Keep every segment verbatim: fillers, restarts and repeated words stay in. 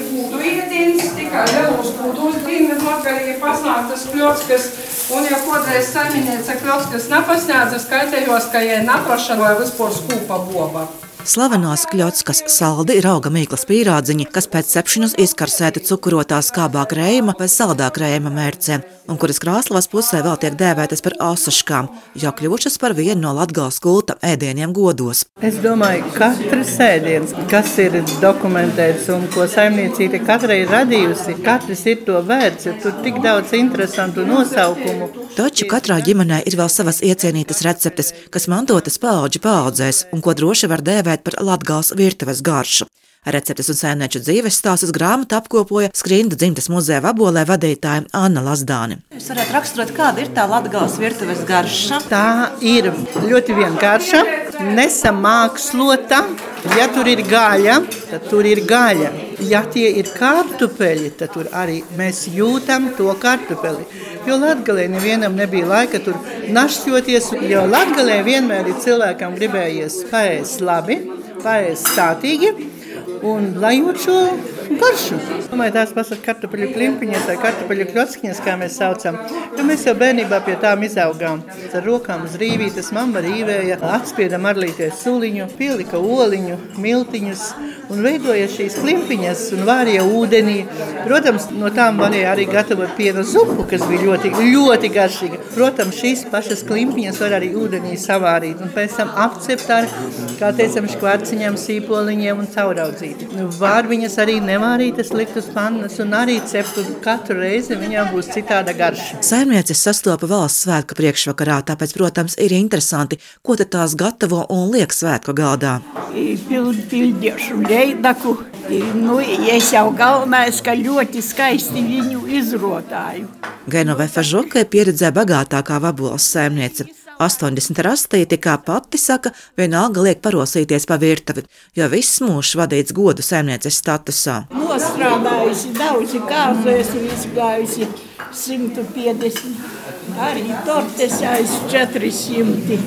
kūdu iedins, tikai lielos kūdus brīna makarīgi pasnāktas kļotskas, un ja kodreiz saimniece kļotskas nepasniedzas, skaitējos, ka jai napraša vai vispār skūpa boba. Slavenās Kļotskas saldi ir auga mīklas pīrādziņi, kas pēc cepšanas izkarsēti cukurotā skābā krējuma vai saldā krējuma mērcē, un kuras Krāslavas pusē vēl tiek dēvētas par asaškām, jau kļuvušas par vienu no Latgales kulta ēdieniem godos. Es domāju, katrs ēdiens, kas ir dokumentēts un ko saimniecība katrai ir radījusi, katrs ir to vērts, ir tur tik daudz interesantu nosaukumu. Taču katrā ģimenē ir vēl savas iecienītas receptes, kas mantotas paudžu paaudzēs un ko droši var dēvēt par Latgales virtuves garšu. Receptes un saimnieču dzīves stāstus grāmatu apkopoja Skrindu dzimtes muzeja vabolē vadītāja Anna Lazdāne. Jūs varētu raksturot, kāda ir tā Latgales virtuves garša? Tā ir ļoti vienkārša, nesamākslota. Ja tur ir gaļa, tad tur ir gaļa. Ja tie ir kartupeļi, tad tur arī mēs jūtam to kartupeli. Jo Latgalē nevienam nebija laika tur našķoties, jo Latgalē vienmēr ir cilvēkam gribējies paēst labi, paēst stātīgi un lajot šo garšu. Domāju, tās pasaka kartupeļu klimpiņas vai kartupeļu kļockiņas, kā mēs saucam, jo mēs jau bērnībā pie tām izaugām. Ar rokām uz rīvītes mamma rīvēja, atspieda marlīties suliņu, pielika oliņu, miltiņus un veidoja šīs klimpiņas un vārīja ūdenī. Protams, no tām varēja arī gatavot piena zupu, kas bija ļoti, ļoti garšīga. Protams, šīs pašas klimpiņas var arī ūdenī savārīt un pēc tam apcept ar, kā teicam, škvarciņām, sīpoliņiem un cauraudzīt. Vārviņas arī nevārītas likt uz pannas un arī cept, un katru reizi viņām būs citāda garša. Saimnieces sastopa valsts svētku priekšvakarā, tāpēc, protams, ir interesanti, ko tad tās gatavo un liek svētku galdā. Pildiešu leidaku, nu, es jau galvenais, ka ļoti skaisti viņu izrotāju. Genovefa Žokai pieredzē bagātākā vaboles saimniece. astoņdesmit astoņi, kā pati saka, vienalga liek parosīties pa virtuvi, jo viss mūžs vadīts godu saimnieces statusā. Nostrādājusi daudzi kāzu, esmu izgājusi simt piecdesmit, arī tortes aiz četri simti.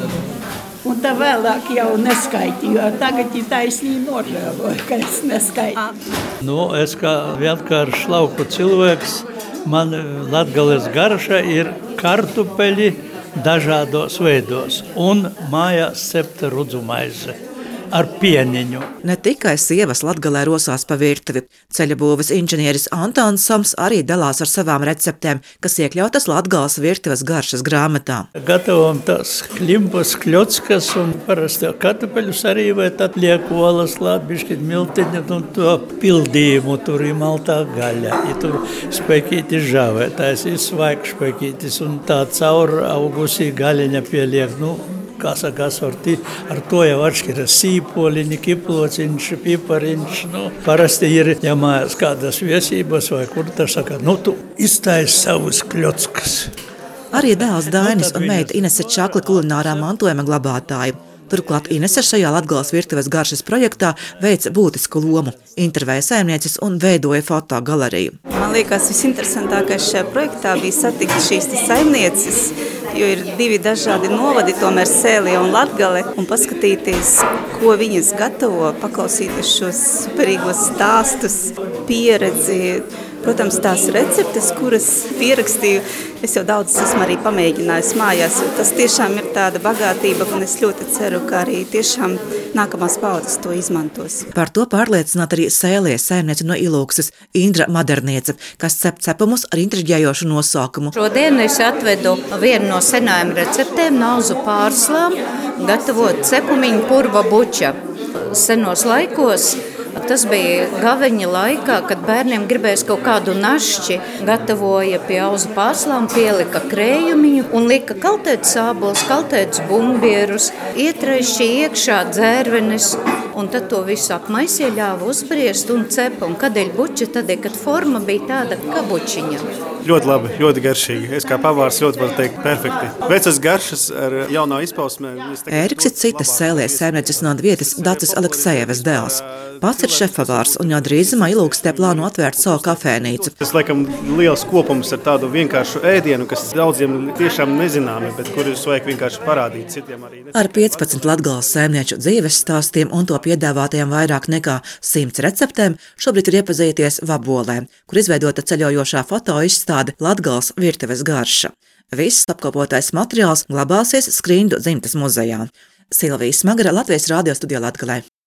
Un tā vēlāk jau neskaitīju, jo tagad ir taisnīgi nožēloju, ka es neskaitīju. Nu, es kā vienkārši lauku cilvēks, man Latgales garša ir kartupeļi dažādos veidos un mājās cepta rudzu maize ar pieniņu. Ne tikai sievas Latgalē rosās pa virtuvi. Ceļa būves inženieris Antons Soms arī dalās ar savām receptēm, kas iekļautas Latgales virtuves garšas grāmatā. Gatavojam tās klimpus, kļotskas un parasti kartupeļus arī, vai tad liek olas klāt, bišķīt miltiņa un to pildījumu, tur ir maltā gaļa, ir tur spēkītis žāvētājs, ir svaik spēkītis un tā caur augusī gaļiņa pieliek, nu, kā saka, asorti, ar to jau atšķiras sīpoliņi, kiplociņš, pipariņš. Nu, parasti ir, ja mājās kādas viesības vai kur, tā saka, nu tu iztais savus kļotskas. Arī dēls Dainis un meita Inese Čakli kulinārā mantojuma glabātāji. Turklāt Inese šajā Latgales virtuves garšas projektā veica būtisku lomu, intervēja saimnieces un veidoja fotogaleriju. Man liekas, visinteresantākais šajā projektā bija satikt šīs saimnieces, jo ir divi dažādi novadi, tomēr Sēlija un Latgale, un paskatīties, ko viņas gatavo, paklausīties šos superīgos stāstus, pieredzi. Protams, tās receptes, kuras pierakstīju, es jau daudz esmu arī pamēģinājis mājās. Tas tiešām ir tāda bagātība, un es ļoti ceru, ka arī tiešām nākamās paudzes to izmantos. Par to pārliecināt arī Sēlijas saimniece no Ilūksas Indra Maderniece, kas cep cepumus ar intriģējošu nosaukumu. Šodien es atvedu vienu no senājām receptēm, nauzu pārslām, gatavot cepumiņu purva buča. Senos laikos tas bija gaveņa laikā, kad bērniem gribēs kaut kādu našķi, gatavoja pie auzu pārslām, pielika krējumiņu un lika kaltētus sābolus, kaltētus bumbierus, ietraišķi iekšā dzērvenes, un tad to visu apmaisīja, ļāva uzbriest un cepa. Un kādēļ buči? Tādēļ, kad forma bija tāda kā bučiņa. Ļoti labi, ļoti garšīgi. Es kā pavārs ļoti varu teikt perfekti. Vecas garšas ar jaunā izpausmē. Ēriks ir citas Sēlijas saimnieces no vietas Dacis Aleksejevas dēls. Pats ir šefpavārs un jau drīzumā Ilūkstē plāno atvērt savu kafēnīcu. Tas, laikam, liels kopums ar tādu vienkāršu ēdienu, kas daudziem tiešām nezināmi, bet kurus vajag vienkārši parādīt citiem arī. Ar piecpadsmit Latgales saimnieču dzīves stāstiem un to piedāvātajām vairāk nekā simts receptēm, šobrīd ir iepazīties Vabolē, kur izveidota ceļojošā fotoizstāde Latgales virtuves garša. Viss apkopotais materiāls glabāsies Skrindu dzimtes muzejā. Silvija Smagara, Latvijas radio studijā Latgalē.